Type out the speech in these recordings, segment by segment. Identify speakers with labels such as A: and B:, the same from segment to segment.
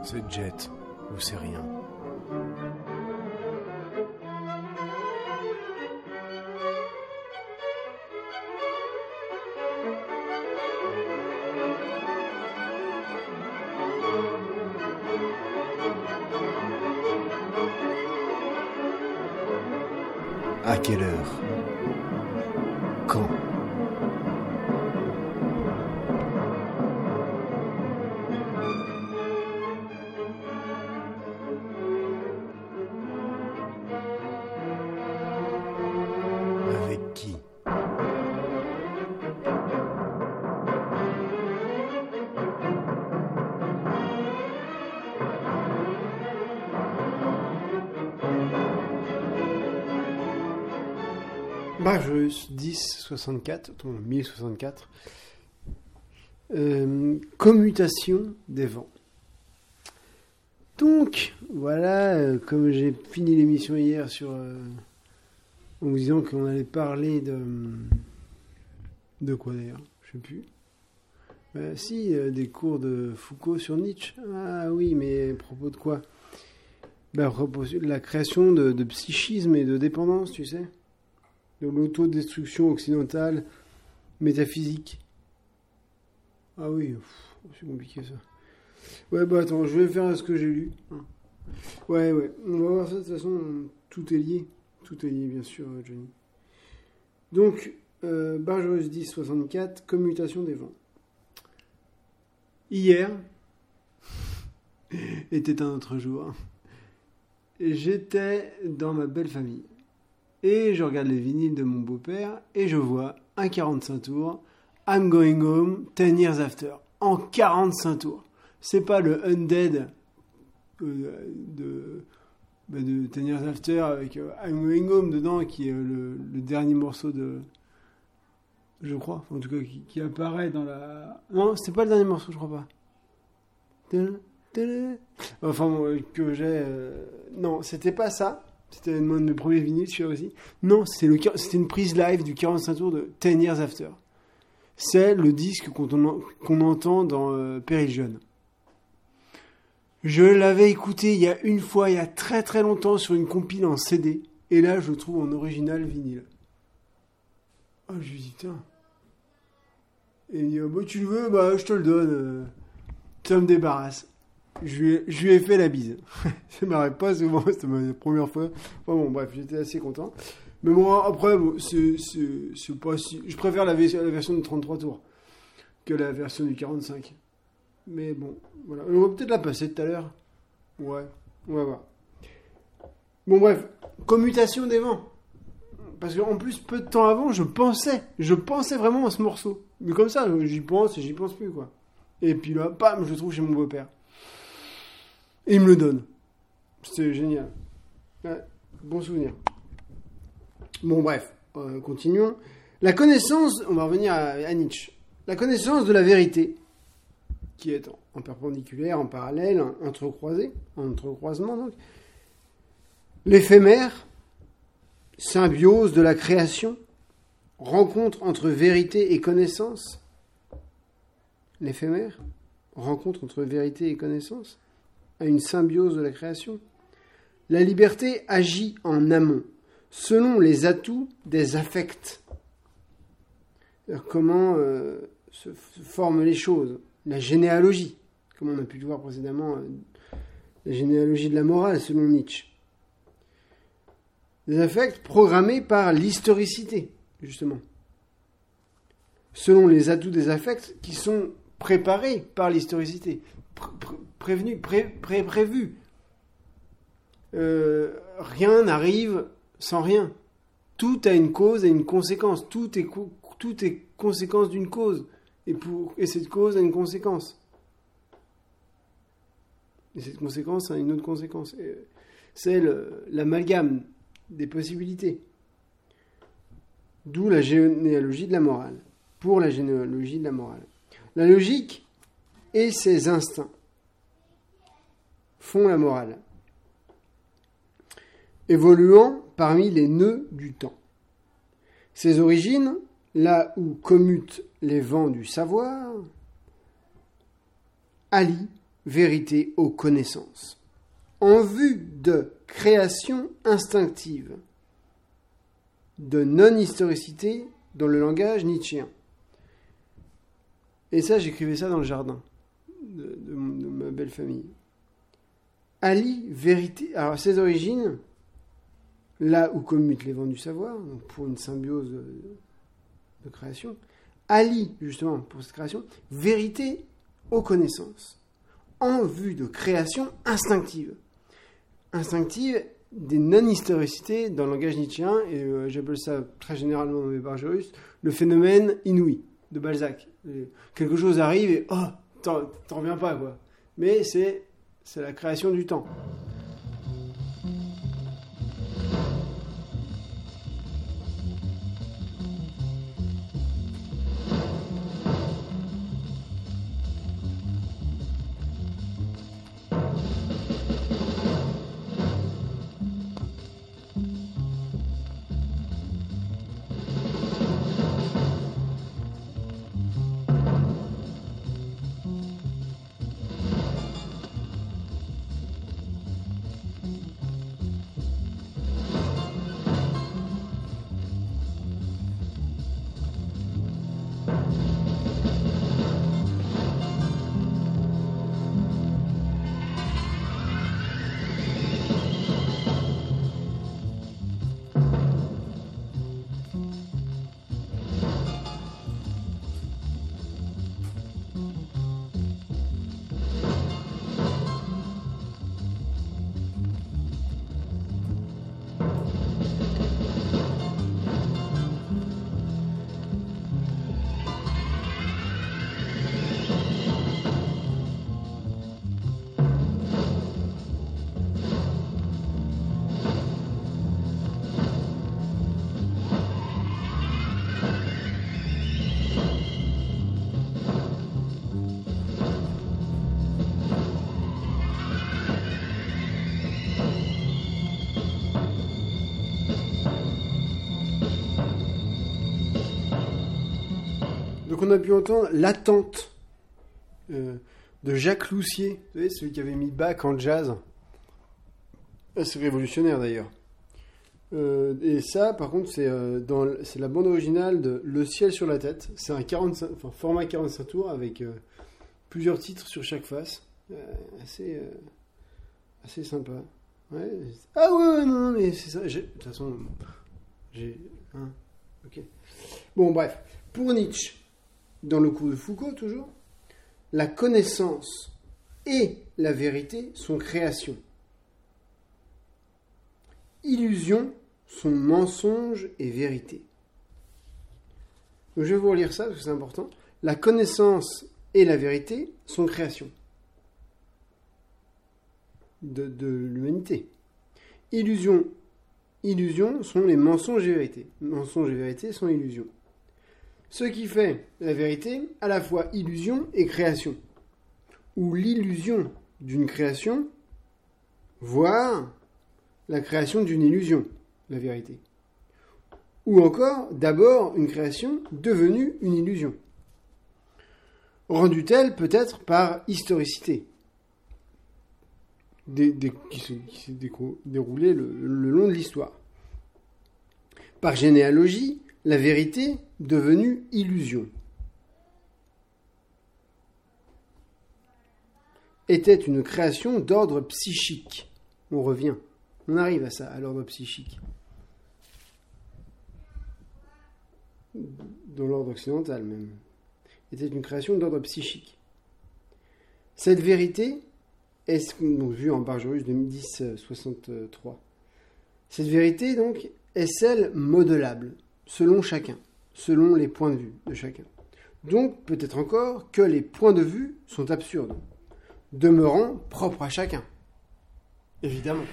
A: C'est jet ou c'est rien. À quelle heure? Quand? Avec qui? Bargeuse 1064, 1064. Commutation des vents. Donc, voilà, comme j'ai fini l'émission hier en vous disant qu'on allait parler de quoi d'ailleurs, je sais plus. Des cours de Foucault sur Nietzsche. Ah oui, mais à propos de quoi? À propos de la création de psychisme et de dépendance, tu sais, de l'autodestruction occidentale métaphysique. Ah oui, c'est compliqué ça. Ouais, attends, je vais faire ce que j'ai lu. Ouais, on va voir ça, de toute façon, tout est lié. Tout est lié, bien sûr, Johnny. Donc, Bargeuse 1064, commutation des vents. Hier était un autre jour. J'étais dans ma belle famille. Et je regarde les vinyles de mon beau-père et je vois un 45 tours, I'm Going Home, 10 Years After. En 45 tours. C'est pas le Undead de 10 Years After avec I'm Going Home dedans qui est le dernier morceau de... Je crois, en tout cas qui apparaît dans la... Non, c'est pas le dernier morceau, je crois pas. Enfin, que j'ai... Non, c'était pas ça. C'était un de mes premiers vinyles, je sais aussi. Non, c'était une prise live du 45 tours de 10 Years After. C'est le disque qu'on entend dans Péril Jeune. Je l'avais écouté il y a une fois, il y a très très longtemps, sur une compile en CD. Et là, je le trouve en original vinyle. Ah, je lui dis, tiens. Et il dit, tu le veux, je te le donne. Ça me débarrasse. Je lui ai fait la bise. Ça m'arrive pas souvent, c'était ma première fois. Enfin bon, bref, j'étais assez content. Mais moi, après, c'est pas si... Je préfère la version de 33 tours que la version du 45. Mais bon, voilà. On va peut-être la passer tout à l'heure. Ouais, on va voir. Bon, bref, commutation des vents. Parce qu'en plus, peu de temps avant, je pensais vraiment à ce morceau. Mais comme ça, j'y pense et j'y pense plus, quoi. Et puis là, bam, je le trouve chez mon beau-père. Et il me le donne. C'était génial. Ouais, bon souvenir. Bon, bref, continuons. La connaissance, on va revenir à Nietzsche. La connaissance de la vérité, qui est en perpendiculaire, en parallèle, en entrecroisement donc. L'éphémère, symbiose de la création, rencontre entre vérité et connaissance. L'éphémère, rencontre entre vérité et connaissance, à une symbiose de la création. La liberté agit en amont, selon les atouts des affects. Alors, comment se forment les choses? La généalogie, comme on a pu le voir précédemment, la généalogie de la morale, selon Nietzsche. Des affects programmés par l'historicité, justement. Selon les atouts des affects qui sont préparés par l'historicité. Prévus. Rien n'arrive sans rien. Tout a une cause et une conséquence. Tout est conséquence d'une cause. Et cette cause a une conséquence. Et cette conséquence a une autre conséquence. C'est l'amalgame des possibilités. D'où la généalogie de la morale. Pour la généalogie de la morale. La logique et ses instincts font la morale, évoluant parmi les nœuds du temps. Ses origines, là où commutent les vents du savoir, allient vérité aux connaissances, en vue de création instinctive, de non-historicité dans le langage nietzschéen. Et ça, j'écrivais ça dans le jardin de ma belle famille. Ali, vérité. Alors, à ses origines, là où commutent les vents du savoir, donc pour une symbiose de création, Ali, justement, pour cette création, vérité aux connaissances, en vue de création instinctive. Instinctive des non-historicités dans le langage nietzschéen, et j'appelle ça très généralement dans mes Bargerus, le phénomène inouï de Balzac. Quelque chose arrive et t'en reviens pas, quoi. Mais c'est la création du temps. Donc on a pu entendre l'attente de Jacques Loussier, vous savez, celui qui avait mis Bach en jazz. C'est révolutionnaire d'ailleurs. Et ça, par contre, c'est la bande originale de Le ciel sur la tête. C'est un format 45 tours avec plusieurs titres sur chaque face. Assez sympa. Ouais. Ah ouais, non, mais c'est ça. De toute façon, ok. Bon, bref. Pour Nietzsche, dans le cours de Foucault, toujours, la connaissance et la vérité sont créations. Illusion sont mensonge et vérité. Donc je vais vous relire ça parce que c'est important. La connaissance et la vérité sont créations de l'humanité. Illusion sont les mensonges et vérités. Mensonges et vérités sont illusions. Ce qui fait la vérité, à la fois illusion et création. Ou l'illusion d'une création, voire la création d'une illusion, la vérité. Ou encore, d'abord, une création devenue une illusion. Rendue telle peut-être par historicité, qui s'est déroulée le long de l'histoire. Par généalogie, la vérité devenue illusion était une création d'ordre psychique. On arrive à ça, à l'ordre psychique. Dans l'ordre occidental même. Était une création d'ordre psychique. Cette vérité, donc vue en Bargerus de 1063, cette vérité donc est celle modelable, selon chacun, selon les points de vue de chacun. Donc peut-être encore que les points de vue sont absurdes, demeurant propres à chacun. Évidemment.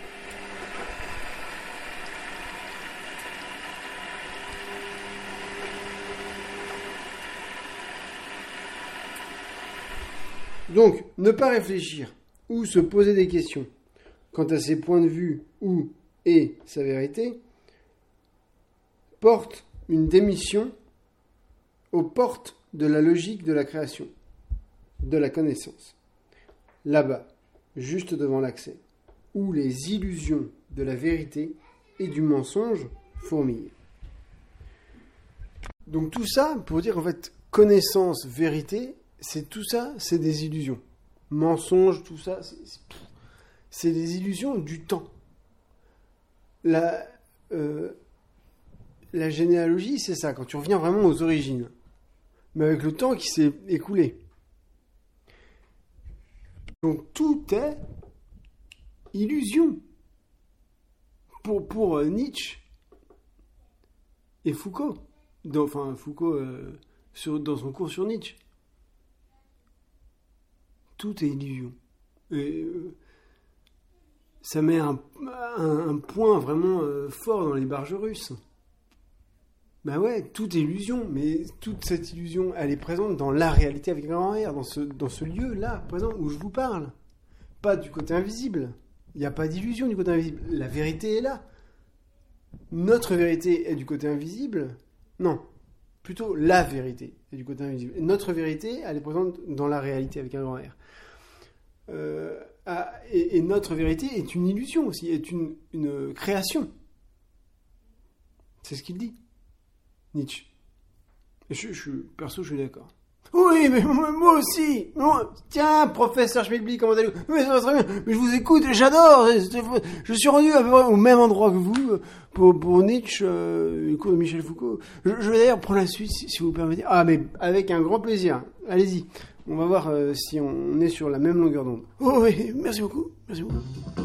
A: Donc, ne pas réfléchir ou se poser des questions quant à ses points de vue ou et sa vérité porte une démission aux portes de la logique de la création, de la connaissance. là-bas, juste devant l'accès, où les illusions de la vérité et du mensonge fourmillent. Donc tout ça, pour dire en fait, connaissance, vérité, c'est tout ça, c'est des illusions. Mensonge, tout ça, c'est des illusions du temps. La généalogie, c'est ça, quand tu reviens vraiment aux origines. Mais avec le temps qui s'est écoulé. Donc tout est illusion. Pour Nietzsche et Foucault. Foucault dans son cours sur Nietzsche. Tout est illusion. Et ça met un point vraiment fort dans les barges russes. Ben ouais, tout est illusion, mais toute cette illusion, elle est présente dans la réalité avec un grand R, dans ce lieu-là, présent, où je vous parle. Pas du côté invisible. Il n'y a pas d'illusion du côté invisible. La vérité est là. Notre vérité est du côté invisible. Non, plutôt la vérité est du côté invisible. Et notre vérité, elle est présente dans la réalité avec un grand R. Et notre vérité est une illusion aussi, est une création. C'est ce qu'il dit, Nietzsche. Et perso, je suis d'accord. Oui, mais moi aussi. Tiens, professeur Schmidbly, comment allez-vous? Mais ça va très bien. Mais je vous écoute, j'adore. Je suis rendu à peu près au même endroit que vous pour Nietzsche, le cours de Michel Foucault. Je vais d'ailleurs prendre la suite, si vous permettez. Ah, mais avec un grand plaisir. Allez-y. On va voir si on est sur la même longueur d'onde. Oh oui, merci beaucoup. Merci beaucoup.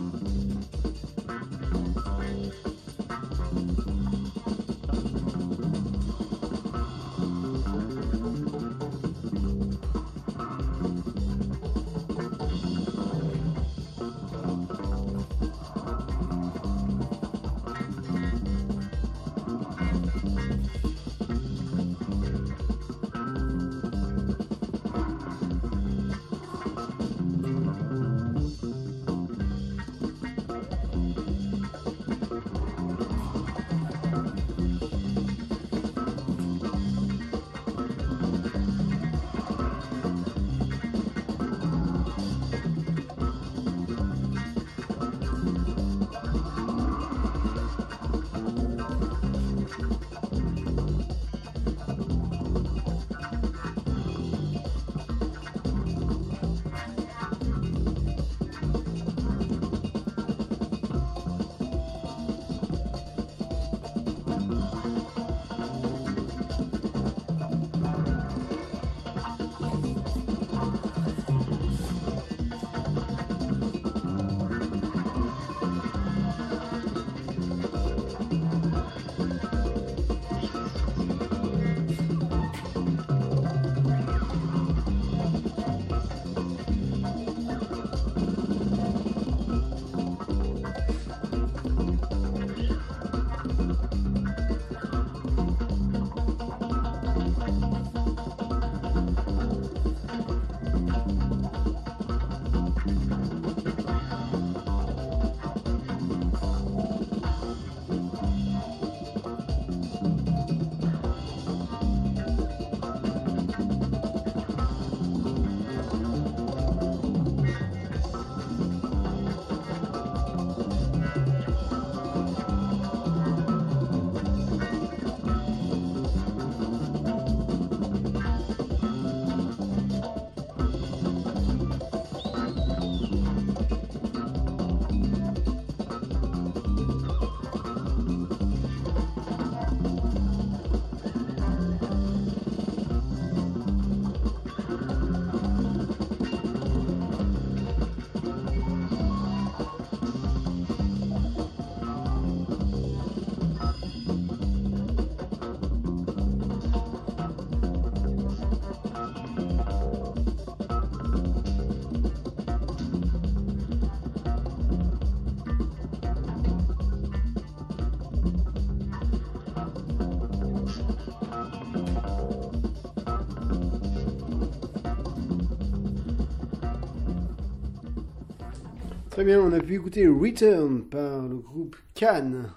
A: Très bien, on a pu écouter Return par le groupe Cannes.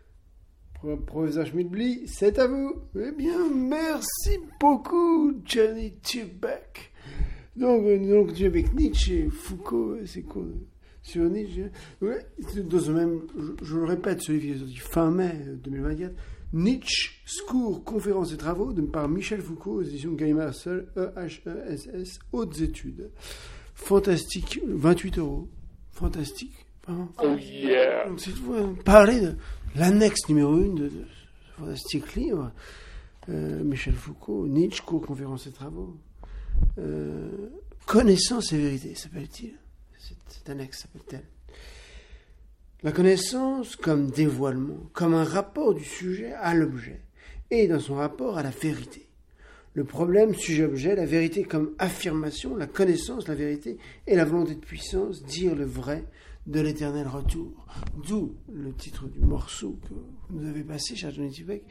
A: Professeur Schmidbly, c'est à vous. Eh bien, merci beaucoup, Johnny Tubeck. Donc, nous allons continuer avec Nietzsche et Foucault, c'est cool. Sur Nietzsche. Ouais, dans ce même, je le répète, ce livre est sorti fin mai 2024. Nietzsche, Discours, conférences et travaux, par Michel Foucault, aux éditions Gallimard Seul, EHESS, Hautes études. Fantastique, 28 €. Fantastique, vraiment.
B: Oh yeah.
A: Donc, c'est tout, parler de l'annexe numéro 1 de ce fantastique livre. Michel Foucault, Nietzsche, cours, conférences et travaux. Connaissance et vérité, s'appelle-t-il. Cette annexe s'appelle-t-elle. La connaissance comme dévoilement, comme un rapport du sujet à l'objet, et dans son rapport à la vérité. Le problème, sujet-objet, la vérité comme affirmation, la connaissance, la vérité, et la volonté de puissance, dire le vrai de l'éternel retour. D'où le titre du morceau que vous nous avez passé, cher Johnny Tibek,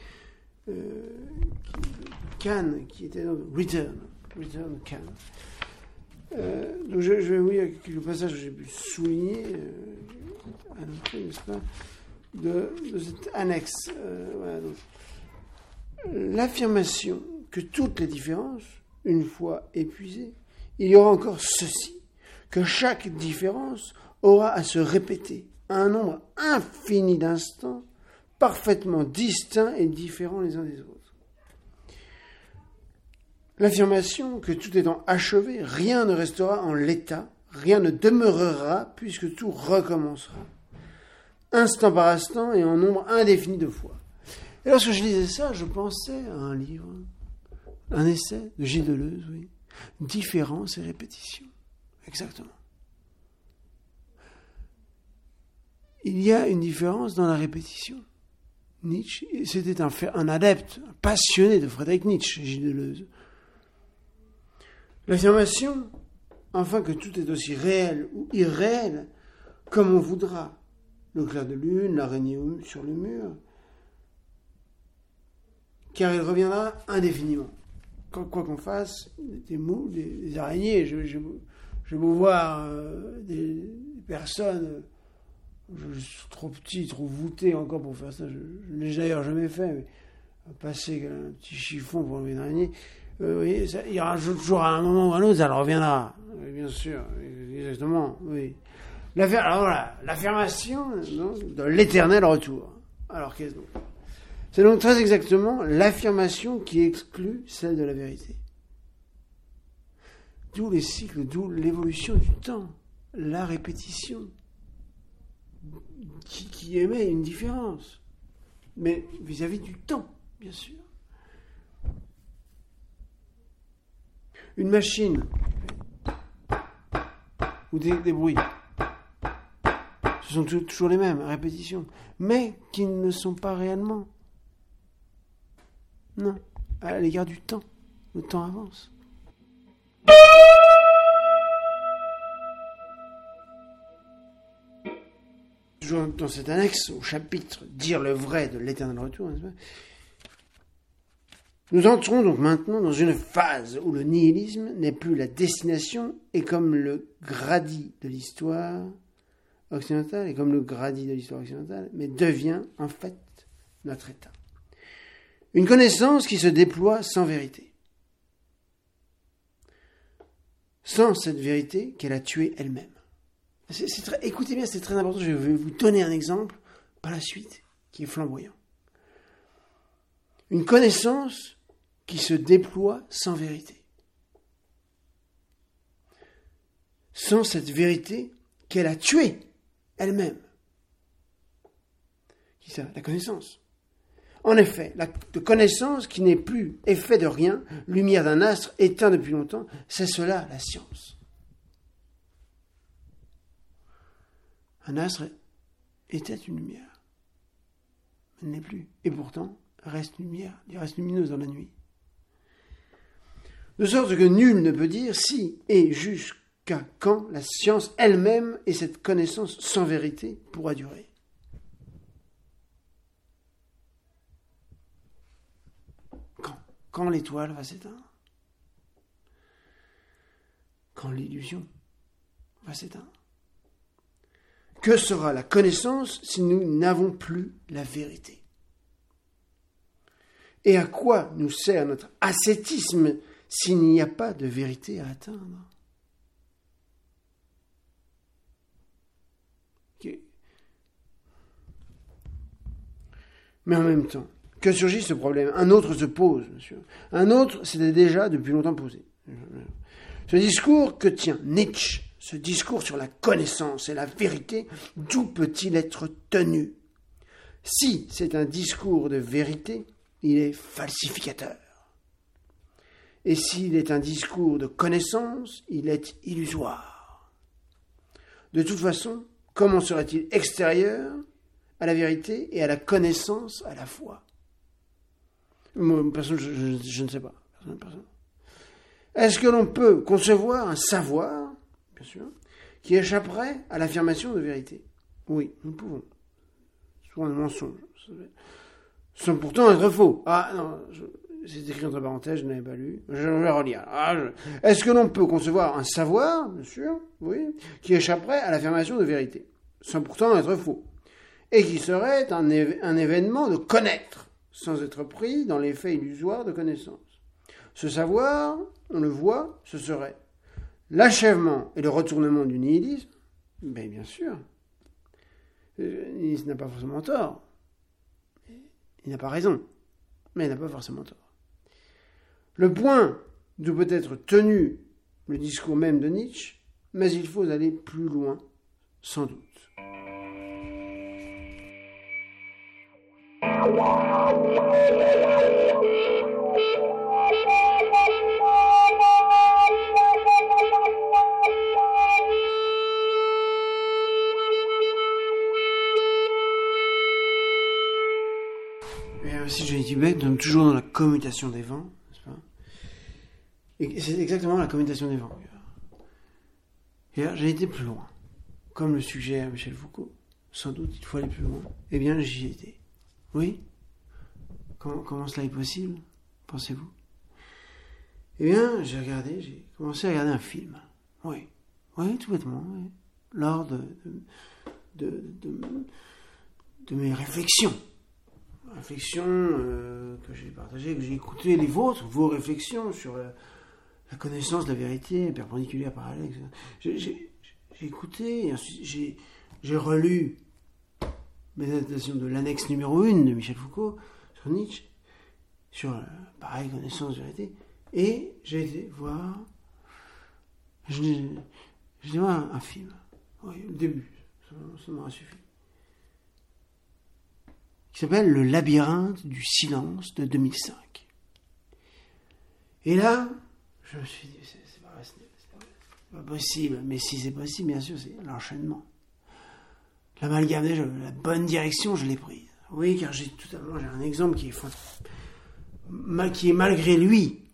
A: Cannes, qui était dans Return Cannes. Donc je vais vous lire quelques passages que j'ai pu souligner à noter, n'est-ce pas, de cette annexe. Voilà, donc. L'affirmation que toutes les différences, une fois épuisées, il y aura encore ceci, que chaque différence aura à se répéter à un nombre infini d'instants, parfaitement distincts et différents les uns des autres. L'affirmation que tout étant achevé, rien ne restera en l'état, rien ne demeurera puisque tout recommencera, instant par instant et en nombre indéfini de fois. Et lorsque je lisais ça, je pensais à un livre, un essai de Gilles Deleuze, oui, Différence et répétition, exactement. Il y a une différence dans la répétition. Nietzsche, c'était un adepte, un passionné de Friedrich Nietzsche, Gilles Deleuze. L'affirmation, enfin que tout est aussi réel ou irréel, comme on voudra. Le clair de lune, l'araignée sur le mur, car il reviendra indéfiniment. Quoi qu'on fasse, des moules, des araignées, je beau voir des personnes, je suis trop petit, trop voûté encore pour faire ça, je ne l'ai d'ailleurs jamais fait, mais passer un petit chiffon pour enlever une araignée, oui, il y aura toujours à un moment ou à un autre, ça reviendra, bien sûr, exactement, oui. Alors voilà, l'affirmation de l'éternel retour. Alors qu'est-ce donc ? C'est donc très exactement l'affirmation qui exclut celle de la vérité. D'où les cycles, d'où l'évolution du temps, la répétition, qui émet une différence, mais vis-à-vis du temps, bien sûr. Une machine, ou des bruits, ce sont toujours les mêmes, répétitions, mais qui ne sont pas réellement. Non, à l'égard du temps. Le temps avance. Toujours dans cette annexe, au chapitre « Dire le vrai de l'éternel retour », n'est-ce pas ? Nous entrons donc maintenant dans une phase où le nihilisme n'est plus la destination et comme le gradit de l'histoire occidentale, mais devient en fait notre état. Une connaissance qui se déploie sans vérité. Sans cette vérité qu'elle a tuée elle-même. Écoutez bien, c'est très important, je vais vous donner un exemple par la suite qui est flamboyant. Une connaissance qui se déploie sans vérité. Sans cette vérité qu'elle a tuée elle-même. Qui ça ? La connaissance. En effet, la connaissance qui n'est plus effet de rien, lumière d'un astre éteint depuis longtemps, c'est cela la science. Un astre était une lumière. Elle n'est plus. Et pourtant, reste lumière, il reste lumineuse dans la nuit. De sorte que nul ne peut dire si et jusqu'à quand la science elle-même et cette connaissance sans vérité pourra durer. Quand l'étoile va s'éteindre, quand l'illusion va s'éteindre. Que sera la connaissance si nous n'avons plus la vérité ? Et à quoi nous sert notre ascétisme s'il n'y a pas de vérité à atteindre. Okay. Mais en même temps, que surgit ce problème? Un autre se pose, monsieur. Un autre s'était déjà depuis longtemps posé. Ce discours que tient Nietzsche, ce discours sur la connaissance et la vérité, d'où peut-il être tenu? Si c'est un discours de vérité, il est falsificateur. Et s'il est un discours de connaissance, il est illusoire. De toute façon, comment serait-il extérieur à la vérité et à la connaissance à la fois? Moi, personne, je ne sais pas. Personne. Est-ce que l'on peut concevoir un savoir, bien sûr, qui échapperait à l'affirmation de vérité? Oui, nous pouvons. Soit un mensonge. Sans pourtant être faux. Ah non, c'est écrit entre parenthèses, je n'avais pas lu. Je vais relire. Est-ce que l'on peut concevoir un savoir, bien sûr, oui, qui échapperait à l'affirmation de vérité, sans pourtant être faux, et qui serait un événement de connaître, sans être pris dans l'effet illusoire de connaissance? Ce savoir, on le voit, ce serait l'achèvement et le retournement du nihilisme. Ben, bien sûr. Le nihilisme n'a pas forcément tort. Il n'a pas raison, mais il n'a pas forcément tort. Le point d'où peut être tenu le discours même de Nietzsche, mais il faut aller plus loin, sans doute. Si Johnny Tibet donne toujours dans la commutation des vents, n'est-ce pas? Et c'est exactement la commutation des vents. Et là, j'ai été plus loin. Comme le suggère Michel Foucault, sans doute il faut aller plus loin. Eh bien, j'y étais. Oui? Comment cela est possible, pensez-vous? Eh bien, j'ai commencé à regarder un film. Oui, tout bêtement. Oui. Lors de mes réflexions. Que j'ai partagées, que j'ai écoutées les vôtres, vos réflexions sur la connaissance de la vérité, perpendiculaire, parallèle, etc. J'ai écouté, et ensuite j'ai relu mes adaptations de l'annexe numéro 1 de Michel Foucault sur Nietzsche, sur pareil, connaissance de la vérité, et j'ai été voir un film. Oui, le début, ça m'aura suffi. Qui s'appelle Le labyrinthe du silence de 2005. Et là, je me suis dit, c'est pas possible. Mais si c'est possible, bien sûr, c'est l'enchaînement. L'amalgame des jeux, la bonne direction, je l'ai prise. Oui, car j'ai un exemple qui est malgré lui.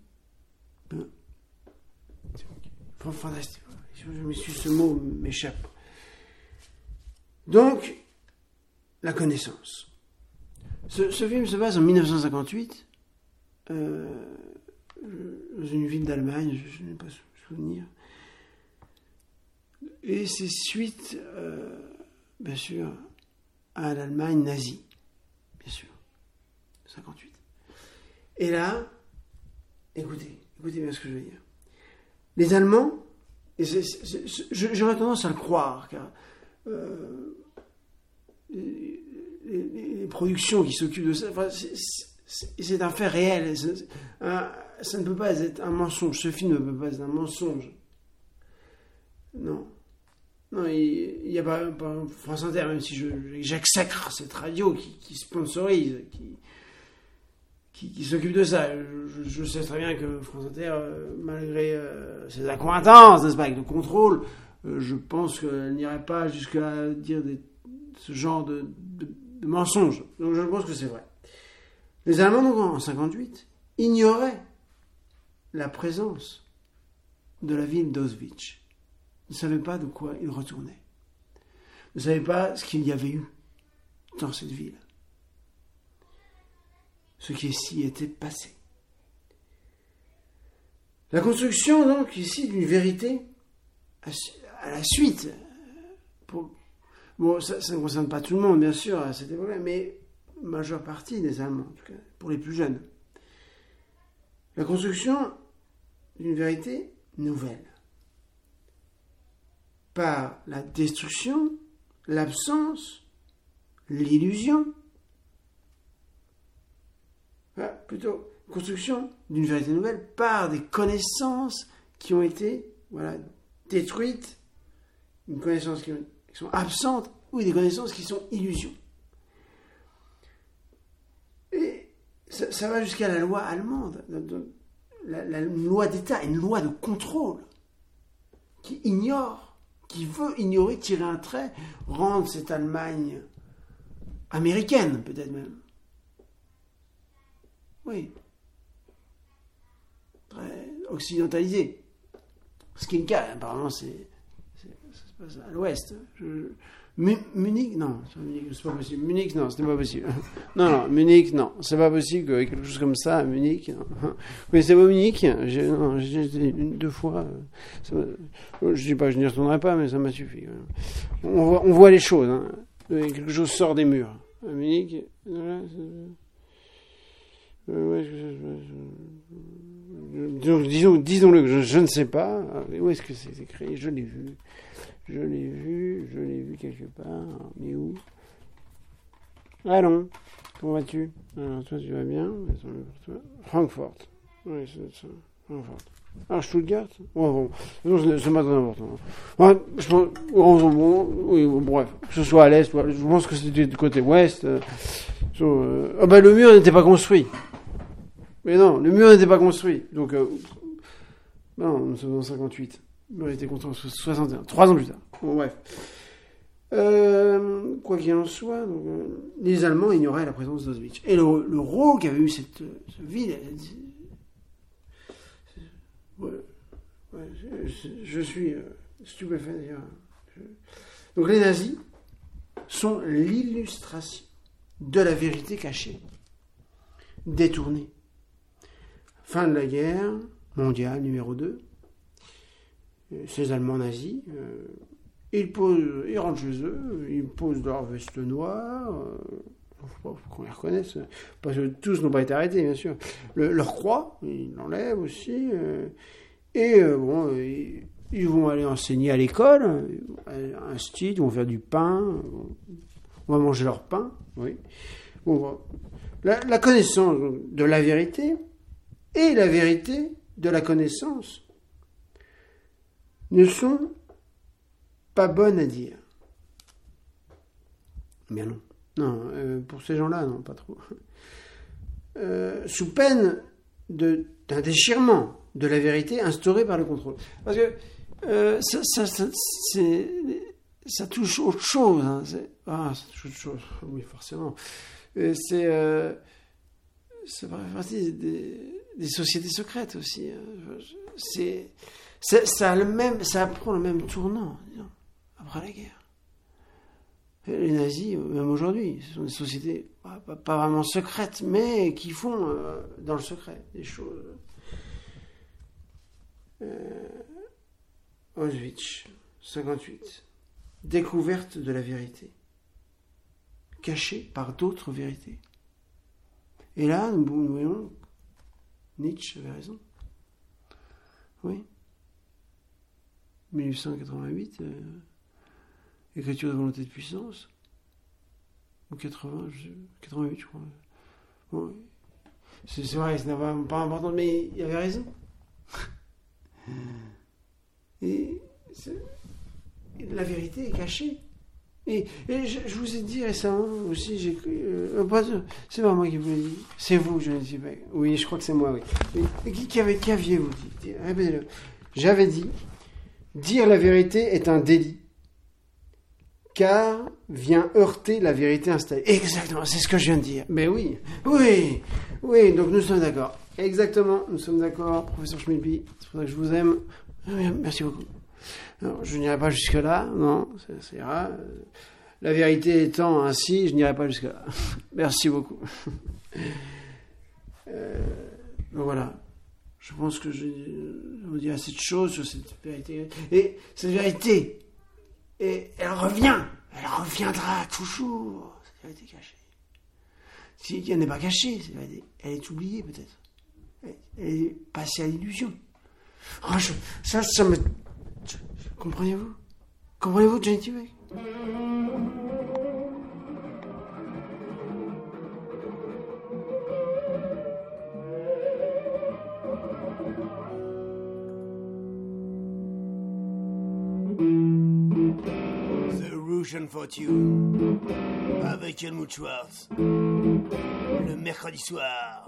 A: Fantastique. Je me suis, ce mot m'échappe. Donc, la connaissance. Ce film se passe en 1958, dans une ville d'Allemagne, je n'ai pas souvenir. Et c'est suite, bien sûr, à l'Allemagne nazie, bien sûr, 58. Et là, écoutez bien ce que je veux dire. Les Allemands, et j'aurais tendance à le croire, car les productions qui s'occupent de ça, c'est un fait réel. Ça ne peut pas être un mensonge. Ce film ne peut pas être un mensonge. Non, il n'y a pas France Inter, même si j'exècre cette radio qui sponsorise, qui s'occupe de ça. Je sais très bien que France Inter, malgré ses accointances, n'est-ce pas, avec le contrôle, je pense qu'elle n'irait pas jusqu'à dire ce genre de mensonges. Donc je pense que c'est vrai. Les Allemands, donc, en 1958, ignoraient la présence de la ville d'Auschwitz. Ils ne savaient pas de quoi ils retournaient. Ils ne savaient pas ce qu'il y avait eu dans cette ville. Ce qui s'y était passé. La construction, donc, ici, d'une vérité à la suite. Bon, ça ne concerne pas tout le monde, bien sûr, à cette époque-là, mais la majeure partie des Allemands, en tout cas, pour les plus jeunes. La construction d'une vérité nouvelle. Par la destruction, l'absence, l'illusion. Enfin, plutôt, construction d'une vérité nouvelle par des connaissances qui ont été détruites, une connaissance qui sont absentes ou des connaissances qui sont illusions. Et ça va jusqu'à la loi allemande, la loi d'État, une loi de contrôle qui veut ignorer, tirer un trait, rendre cette Allemagne américaine, peut-être même. Oui. Très occidentalisée. Ce qui est le cas, apparemment, ça se passe à l'ouest. Munich, non, c'est pas possible. Munich, non, c'était pas possible. Non, Munich, non, c'est pas possible que quelque chose comme ça à Munich. Vous connaissez pas Munich? J'ai été 2 fois. Je dis pas que je n'y retournerai pas, mais ça m'a suffi. On voit les choses. Hein. Quelque chose sort des murs. À Munich, disons-le que je ne sais pas. Où est-ce que c'est écrit? Je l'ai vu quelque part. Mais où? Allons, comment vas-tu? Alors toi tu vas bien? Francfort. Oui, c'est ça. Francfort. Ah, Stuttgart? Bon, c'est pas très important. Ouais, bref, que ce soit à l'est, je pense que c'était du côté ouest. Le mur n'était pas construit. Mais non, le mur n'était pas construit. Donc, non, nous sommes en 58. Le mur a été construit en 61, 3 ans plus tard. Bon, bref. Quoi qu'il en soit, donc, les Allemands ignoraient la présence d'Auschwitz. Et le rôle qu'avait eu cette ville, je suis stupéfait d'ailleurs. Donc les nazis sont l'illustration de la vérité cachée, détournée. Fin de la guerre mondiale numéro 2. Ces Allemands nazis, ils rentrent chez eux, ils posent leur veste noire. Faut qu'on les reconnaisse, parce que tous n'ont pas été arrêtés, bien sûr. Leur croix, ils l'enlèvent aussi. Ils vont aller enseigner à l'école, à un style, ils vont faire du pain, on va manger leur pain, oui. Bon, la connaissance de la vérité et la vérité de la connaissance ne sont pas bonnes à dire. Mais non. Non, pour ces gens-là, non, pas trop. Sous peine d'un déchirement de la vérité instauré par le contrôle. Parce que ça touche autre chose. Hein. Ça touche autre chose. Oui, forcément. Ça fait partie des sociétés secrètes aussi. Ça prend le même tournant, disons, après la guerre. Les nazis, même aujourd'hui, ce sont des sociétés pas vraiment secrètes, mais qui font dans le secret des choses. Auschwitz, 58. Découverte de la vérité, cachée par d'autres vérités. Et là, nous voyons, Nietzsche avait raison. Oui. 1888, écriture de volonté de puissance, ou 88, je crois. Bon, c'est vrai, ce n'est pas important, mais il avait raison. Et la vérité est cachée. Et je vous ai dit récemment aussi, c'est pas moi qui vous l'ai dit, c'est vous, je ne sais pas. Oui, je crois que c'est moi, oui. Qu'aviez-vous dit? Répétez-le. J'avais dit, dire la vérité est un délit, car vient heurter la vérité installée. Exactement, c'est ce que je viens de dire. Mais oui, donc nous sommes d'accord. Exactement, nous sommes d'accord, professeur Schmidby, c'est pour ça que je vous aime. Merci beaucoup. Alors, je n'irai pas jusque-là, non, ça ira. La vérité étant ainsi, je n'irai pas jusque-là. Merci beaucoup. Donc voilà, je pense que je vous dis assez de choses sur cette vérité. Et cette vérité, elle reviendra toujours, cette vérité cachée. Si elle n'est pas cachée, cette vérité, elle est oubliée peut-être. Elle est passée à l'illusion. Ah, ça me... Comprenez-vous? Comprenez-vous, Johnny T-Bag?
B: The Russian Fortune avec Helmut Schwartz le mercredi soir.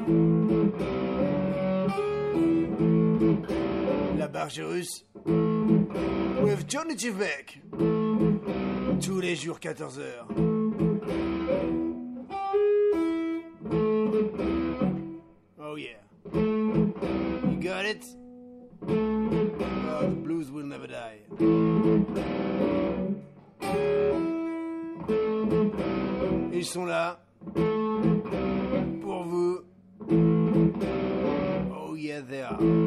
B: La Barge Russe with Johnny T-Bag tous les jours 14h. Oh yeah. You got it? Oh, the blues will never die. Ils sont là pour vous. Oh yeah, they are.